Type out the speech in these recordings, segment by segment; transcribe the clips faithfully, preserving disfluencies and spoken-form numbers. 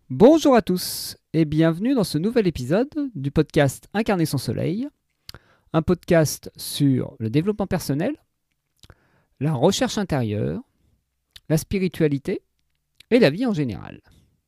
Bonjour à tous et bienvenue dans ce nouvel épisode du podcast Incarner son soleil, un podcast sur le développement personnel, la recherche intérieure, la spiritualité et la vie en général.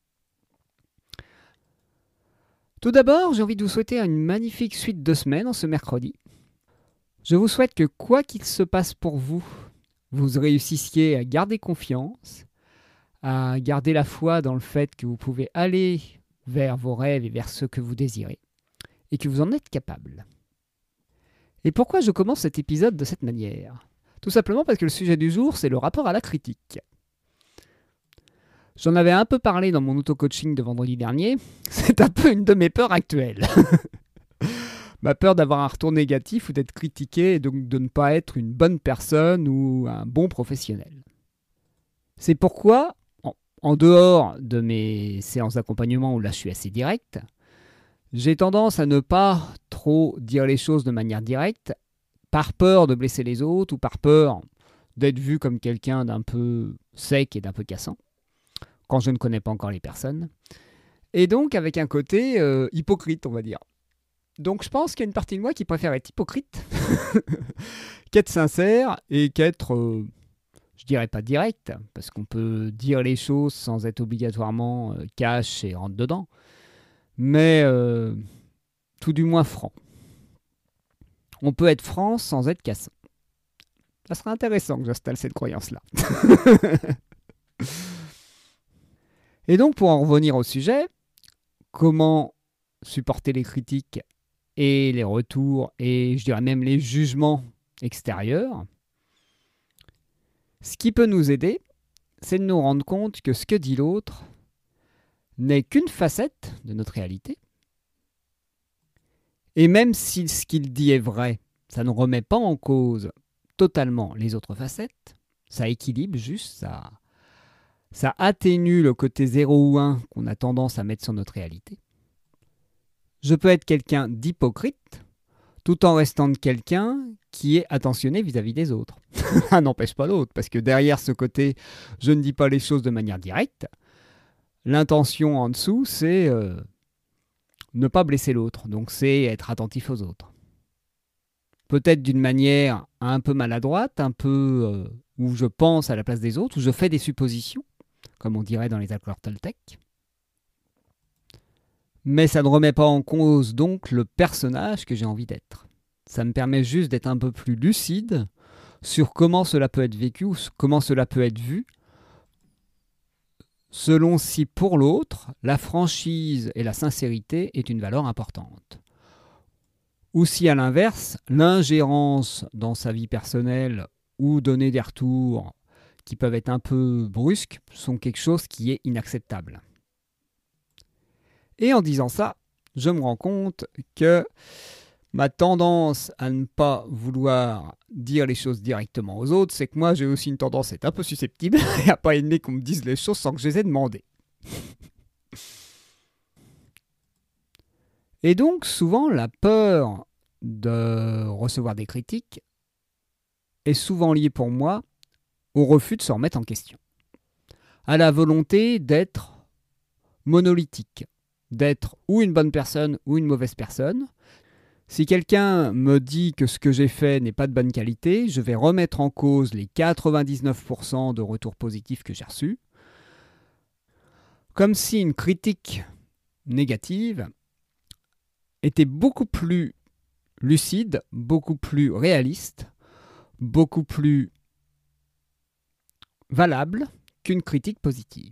Tout d'abord, j'ai envie de vous souhaiter une magnifique suite de semaines en ce mercredi. Je vous souhaite que quoi qu'il se passe pour vous, vous réussissiez à garder confiance, à garder la foi dans le fait que vous pouvez aller vers vos rêves et vers ce que vous désirez, et que vous en êtes capable. Et pourquoi je commence cet épisode de cette manière ? Tout simplement parce que le sujet du jour, c'est le rapport à la critique. J'en avais un peu parlé dans mon auto-coaching de vendredi dernier, c'est un peu une de mes peurs actuelles. Ma peur d'avoir un retour négatif ou d'être critiqué et donc de ne pas être une bonne personne ou un bon professionnel. C'est pourquoi, en dehors de mes séances d'accompagnement où là je suis assez direct, j'ai tendance à ne pas trop dire les choses de manière directe, par peur de blesser les autres ou par peur d'être vu comme quelqu'un d'un peu sec et d'un peu cassant, quand je ne connais pas encore les personnes. Et donc avec un côté euh, hypocrite, on va dire. Donc je pense qu'il y a une partie de moi qui préfère être hypocrite qu'être sincère et qu'être... Euh, je dirais pas direct, parce qu'on peut dire les choses sans être obligatoirement euh, cash et rentre dedans, mais euh, tout du moins franc. On peut être franc sans être cassant. Ça serait intéressant que j'installe cette croyance-là. Et donc, pour en revenir au sujet, comment supporter les critiques et les retours, et je dirais même les jugements extérieurs ? Ce qui peut nous aider, c'est de nous rendre compte que ce que dit l'autre n'est qu'une facette de notre réalité. Et même si ce qu'il dit est vrai, ça ne remet pas en cause totalement les autres facettes. Ça équilibre juste, ça, ça atténue le côté zéro ou un qu'on a tendance à mettre sur notre réalité. Je peux être quelqu'un d'hypocrite tout en restant quelqu'un qui est attentionné vis-à-vis des autres. Ça n'empêche pas l'autre, parce que derrière ce côté « je ne dis pas les choses de manière directe », l'intention en dessous, c'est euh, ne pas blesser l'autre, donc c'est être attentif aux autres. Peut-être d'une manière un peu maladroite, un peu euh, où je pense à la place des autres, où je fais des suppositions, comme on dirait dans les accords Toltec. Mais ça ne remet pas en cause donc le personnage que j'ai envie d'être. Ça me permet juste d'être un peu plus lucide sur comment cela peut être vécu ou comment cela peut être vu, selon si pour l'autre, la franchise et la sincérité est une valeur importante. Ou si à l'inverse, l'ingérence dans sa vie personnelle ou donner des retours qui peuvent être un peu brusques sont quelque chose qui est inacceptable. Et en disant ça, je me rends compte que ma tendance à ne pas vouloir dire les choses directement aux autres, c'est que moi j'ai aussi une tendance à être un peu susceptible et à pas aimer qu'on me dise les choses sans que je les ai demandées. Et donc souvent la peur de recevoir des critiques est souvent liée pour moi au refus de se remettre en question, à la volonté d'être monolithique, d'être ou une bonne personne ou une mauvaise personne. Si quelqu'un me dit que ce que j'ai fait n'est pas de bonne qualité, je vais remettre en cause les quatre-vingt-dix-neuf pour cent de retours positifs que j'ai reçus, comme si une critique négative était beaucoup plus lucide, beaucoup plus réaliste, beaucoup plus valable qu'une critique positive.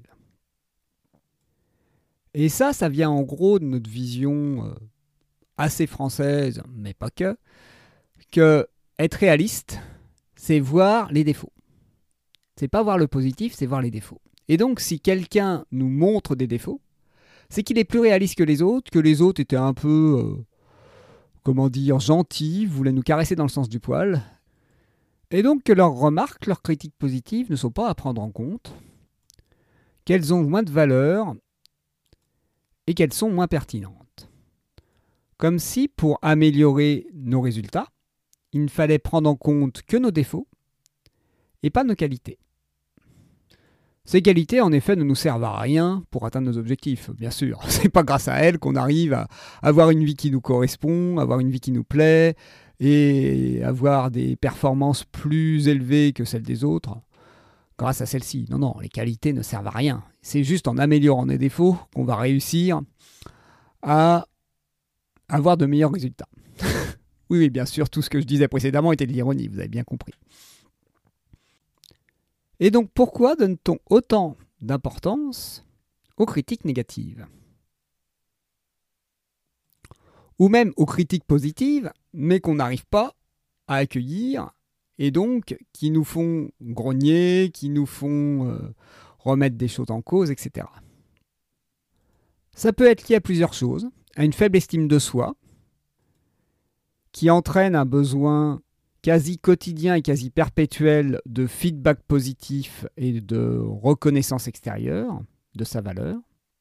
Et ça, ça vient en gros de notre vision euh, assez française, mais pas que, que être réaliste, c'est voir les défauts. C'est pas voir le positif, c'est voir les défauts. Et donc, si quelqu'un nous montre des défauts, c'est qu'il est plus réaliste que les autres, que les autres étaient un peu, euh, comment dire, gentils, voulaient nous caresser dans le sens du poil, et donc que leurs remarques, leurs critiques positives ne sont pas à prendre en compte, qu'elles ont moins de valeur et qu'elles sont moins pertinentes. Comme si, pour améliorer nos résultats, il ne fallait prendre en compte que nos défauts et pas nos qualités. Ces qualités, en effet, ne nous servent à rien pour atteindre nos objectifs, bien sûr. C'est pas grâce à elles qu'on arrive à avoir une vie qui nous correspond, avoir une vie qui nous plaît et avoir des performances plus élevées que celles des autres grâce à celles-ci. Non, non, les qualités ne servent à rien. C'est juste en améliorant nos défauts qu'on va réussir à avoir de meilleurs résultats. Oui, oui, bien sûr, tout ce que je disais précédemment était de l'ironie, vous avez bien compris. Et donc, pourquoi donne-t-on autant d'importance aux critiques négatives? Ou même aux critiques positives, mais qu'on n'arrive pas à accueillir, et donc qui nous font grogner, qui nous font euh, remettre des choses en cause, et cetera. Ça peut être lié à plusieurs choses, à une faible estime de soi, qui entraîne un besoin quasi quotidien et quasi perpétuel de feedback positif et de reconnaissance extérieure de sa valeur.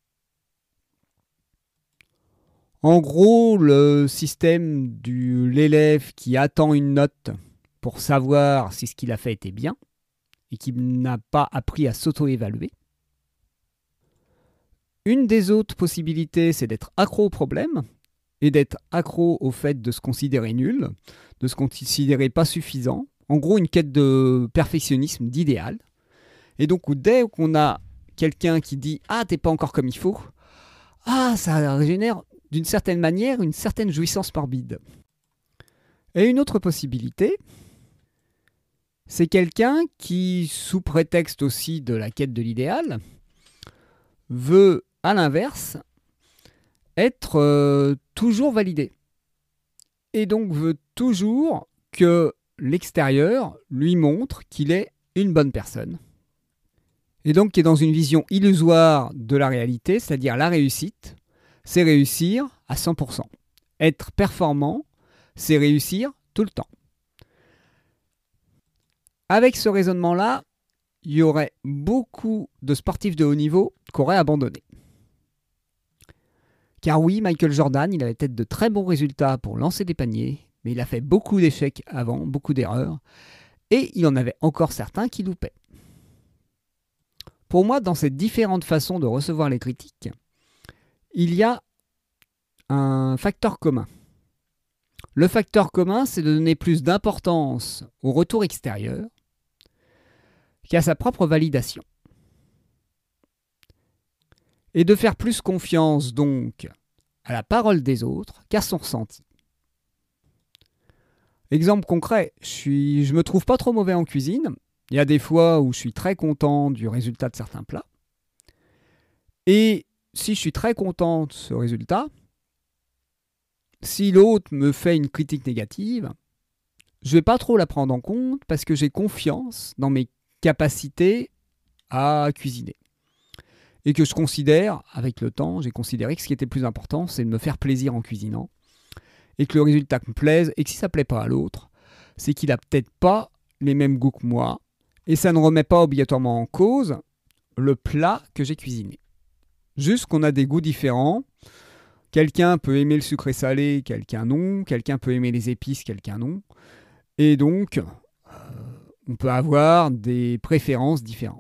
En gros, le système de l'élève qui attend une note pour savoir si ce qu'il a fait était bien et qui n'a pas appris à s'auto-évaluer. Une des autres possibilités, c'est d'être accro au problème et d'être accro au fait de se considérer nul, de se considérer pas suffisant. En gros, une quête de perfectionnisme, d'idéal. Et donc, dès qu'on a quelqu'un qui dit « Ah, t'es pas encore comme il faut », ah, ça génère d'une certaine manière une certaine jouissance morbide. Et une autre possibilité, c'est quelqu'un qui, sous prétexte aussi de la quête de l'idéal, veut, à l'inverse, être euh, toujours validé. Et donc veut toujours que l'extérieur lui montre qu'il est une bonne personne. Et donc qui est dans une vision illusoire de la réalité, c'est-à-dire la réussite, c'est réussir à cent pour cent. Être performant, c'est réussir tout le temps. Avec ce raisonnement-là, il y aurait beaucoup de sportifs de haut niveau qui auraient abandonné. Car oui, Michael Jordan, il avait peut-être de très bons résultats pour lancer des paniers, mais il a fait beaucoup d'échecs avant, beaucoup d'erreurs, et il en avait encore certains qui loupaient. Pour moi, dans ces différentes façons de recevoir les critiques, il y a un facteur commun. Le facteur commun, c'est de donner plus d'importance au retour extérieur qu'à sa propre validation. Et de faire plus confiance donc à la parole des autres qu'à son ressenti. Exemple concret, je suis, je me trouve pas trop mauvais en cuisine. Il y a des fois où je suis très content du résultat de certains plats. Et si je suis très content de ce résultat, si l'autre me fait une critique négative, je ne vais pas trop la prendre en compte parce que j'ai confiance dans mes capacités à cuisiner. Et que je considère, avec le temps, j'ai considéré que ce qui était le plus important, c'est de me faire plaisir en cuisinant. Et que le résultat me plaise, et que si ça ne plaît pas à l'autre, c'est qu'il n'a peut-être pas les mêmes goûts que moi. Et ça ne remet pas obligatoirement en cause le plat que j'ai cuisiné. Juste qu'on a des goûts différents. Quelqu'un peut aimer le sucré salé, quelqu'un non. Quelqu'un peut aimer les épices, quelqu'un non. Et donc, euh, on peut avoir des préférences différentes.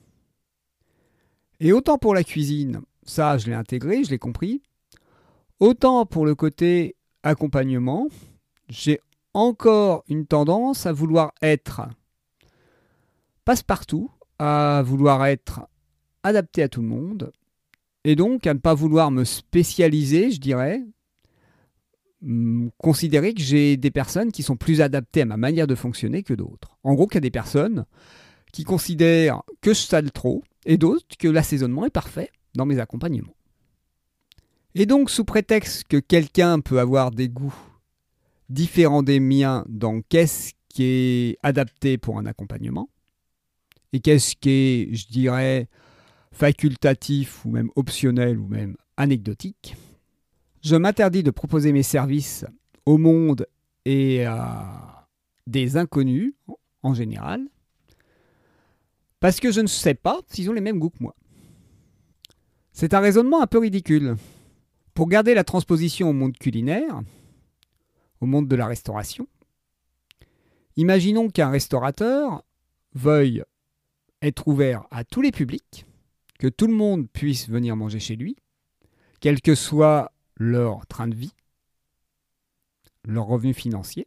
Et autant pour la cuisine, ça je l'ai intégré, je l'ai compris. Autant pour le côté accompagnement, j'ai encore une tendance à vouloir être passe-partout, à vouloir être adapté à tout le monde, et donc à ne pas vouloir me spécialiser, je dirais, considérer que j'ai des personnes qui sont plus adaptées à ma manière de fonctionner que d'autres. En gros, qu'il y a des personnes qui considèrent que je sale trop, et d'autres que l'assaisonnement est parfait dans mes accompagnements. Et donc, sous prétexte que quelqu'un peut avoir des goûts différents des miens dans qu'est-ce qui est adapté pour un accompagnement, et qu'est-ce qui est, je dirais, facultatif ou même optionnel ou même anecdotique, je m'interdis de proposer mes services au monde et à des inconnus en général, parce que je ne sais pas s'ils ont les mêmes goûts que moi. C'est un raisonnement un peu ridicule. Pour garder la transposition au monde culinaire, au monde de la restauration, imaginons qu'un restaurateur veuille être ouvert à tous les publics, que tout le monde puisse venir manger chez lui, quel que soit leur train de vie, leur revenu financier,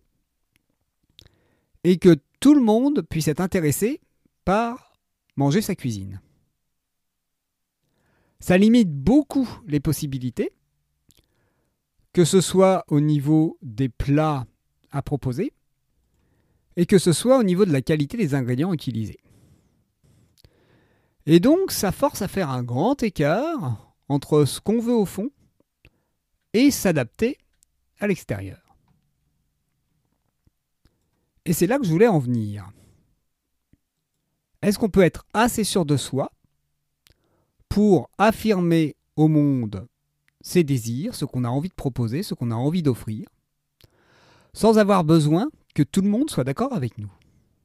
et que tout le monde puisse être intéressé par manger sa cuisine. Ça limite beaucoup les possibilités, que ce soit au niveau des plats à proposer, et que ce soit au niveau de la qualité des ingrédients utilisés. Et donc, ça force à faire un grand écart entre ce qu'on veut au fond et s'adapter à l'extérieur. Et c'est là que je voulais en venir. Est-ce qu'on peut être assez sûr de soi pour affirmer au monde ses désirs, ce qu'on a envie de proposer, ce qu'on a envie d'offrir, sans avoir besoin que tout le monde soit d'accord avec nous?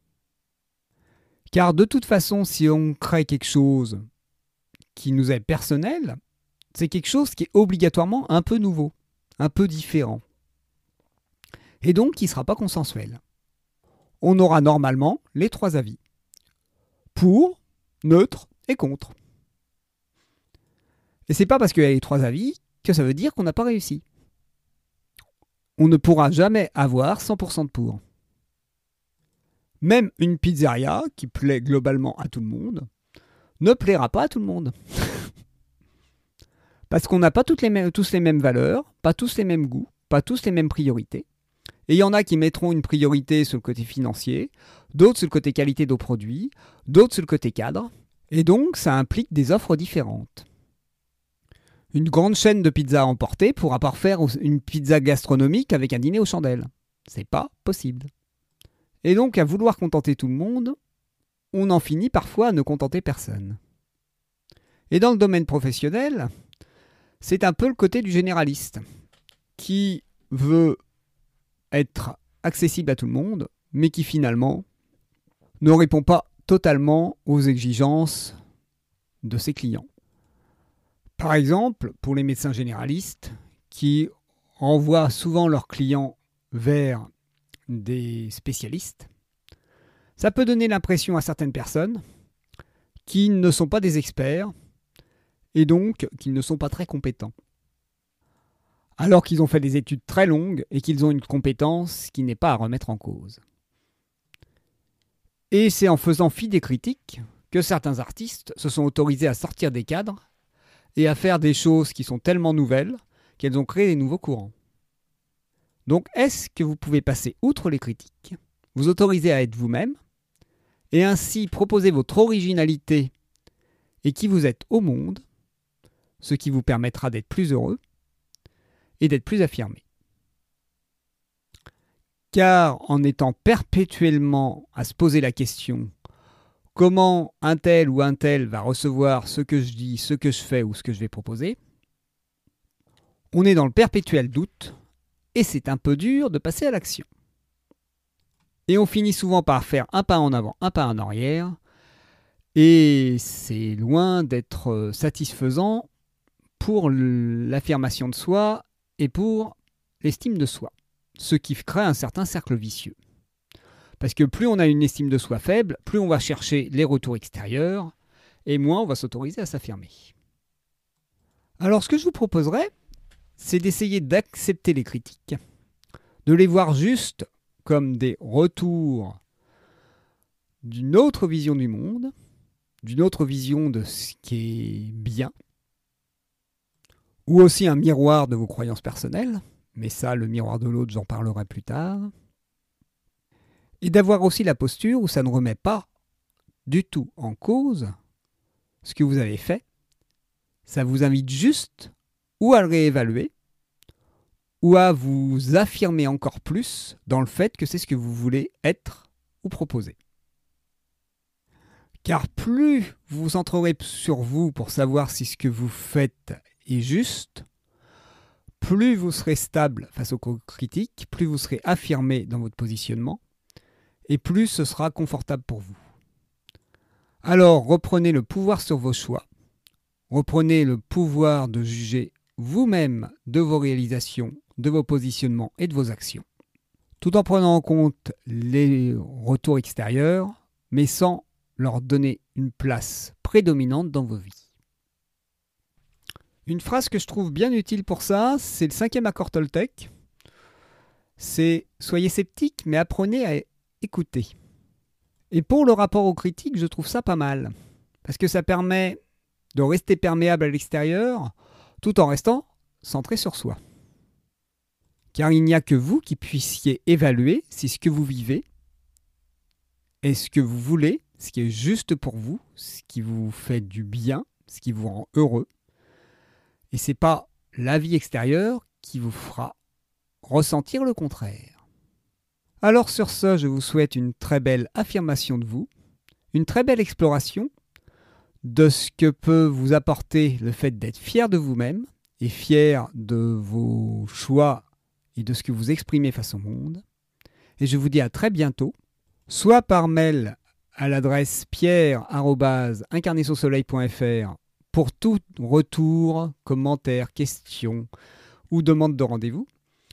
Car de toute façon, si on crée quelque chose qui nous est personnel, c'est quelque chose qui est obligatoirement un peu nouveau, un peu différent. Et donc qui ne sera pas consensuel. On aura normalement les trois avis. Pour, neutre et contre. Et c'est pas parce qu'il y a les trois avis que ça veut dire qu'on n'a pas réussi. On ne pourra jamais avoir cent pour cent de pour. Même une pizzeria qui plaît globalement à tout le monde ne plaira pas à tout le monde. Parce qu'on n'a pas toutes les mêmes, tous les mêmes valeurs, pas tous les mêmes goûts, pas tous les mêmes priorités. Et il y en a qui mettront une priorité sur le côté financier, d'autres sur le côté qualité de produits, d'autres sur le côté cadre. Et donc, ça implique des offres différentes. Une grande chaîne de pizza à emporter pourra pas faire une pizza gastronomique avec un dîner aux chandelles. C'est pas possible. Et donc, à vouloir contenter tout le monde, on en finit parfois à ne contenter personne. Et dans le domaine professionnel, c'est un peu le côté du généraliste, qui veut être accessible à tout le monde, mais qui finalement ne répond pas totalement aux exigences de ses clients. Par exemple, pour les médecins généralistes, qui envoient souvent leurs clients vers des spécialistes, ça peut donner l'impression à certaines personnes qu'ils ne sont pas des experts et donc qu'ils ne sont pas très compétents. Alors qu'ils ont fait des études très longues et qu'ils ont une compétence qui n'est pas à remettre en cause. Et c'est en faisant fi des critiques que certains artistes se sont autorisés à sortir des cadres et à faire des choses qui sont tellement nouvelles qu'elles ont créé des nouveaux courants. Donc, est-ce que vous pouvez passer outre les critiques, vous autoriser à être vous-même, et ainsi proposer votre originalité et qui vous êtes au monde, ce qui vous permettra d'être plus heureux et d'être plus affirmé. Car en étant perpétuellement à se poser la question comment un tel ou un tel va recevoir ce que je dis, ce que je fais ou ce que je vais proposer, on est dans le perpétuel doute et c'est un peu dur de passer à l'action. Et on finit souvent par faire un pas en avant, un pas en arrière, et c'est loin d'être satisfaisant pour l'affirmation de soi et pour l'estime de soi, ce qui crée un certain cercle vicieux. Parce que plus on a une estime de soi faible, plus on va chercher les retours extérieurs, et moins on va s'autoriser à s'affirmer. Alors ce que je vous proposerais, c'est d'essayer d'accepter les critiques, de les voir juste comme des retours d'une autre vision du monde, d'une autre vision de ce qui est bien, ou aussi un miroir de vos croyances personnelles, mais ça, le miroir de l'autre, j'en parlerai plus tard. Et d'avoir aussi la posture où ça ne remet pas du tout en cause ce que vous avez fait. Ça vous invite juste ou à le réévaluer, ou à vous affirmer encore plus dans le fait que c'est ce que vous voulez être ou proposer. Car plus vous vous centrerez sur vous pour savoir si ce que vous faites est juste, plus vous serez stable face aux critiques, plus vous serez affirmé dans votre positionnement, et plus ce sera confortable pour vous. Alors reprenez le pouvoir sur vos choix, reprenez le pouvoir de juger vous-même de vos réalisations, de vos positionnements et de vos actions, tout en prenant en compte les retours extérieurs, mais sans leur donner une place prédominante dans vos vies. Une phrase que je trouve bien utile pour ça, c'est le cinquième accord Toltec. C'est « Soyez sceptiques, mais apprenez à écouter ». Et pour le rapport aux critiques, je trouve ça pas mal. Parce que ça permet de rester perméable à l'extérieur, tout en restant centré sur soi. Car il n'y a que vous qui puissiez évaluer si ce que vous vivez est ce que vous voulez, ce qui est juste pour vous, ce qui vous fait du bien, ce qui vous rend heureux. Et ce n'est pas la vie extérieure qui vous fera ressentir le contraire. Alors sur ce, je vous souhaite une très belle affirmation de vous, une très belle exploration de ce que peut vous apporter le fait d'être fier de vous-même et fier de vos choix et de ce que vous exprimez face au monde. Et je vous dis à très bientôt, soit par mail à l'adresse pierre arobase incarné sous soleil point f r pour tout retour, commentaire, question ou demande de rendez-vous,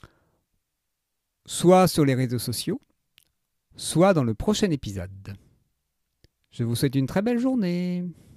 soit sur les réseaux sociaux, soit dans le prochain épisode. Je vous souhaite une très belle journée.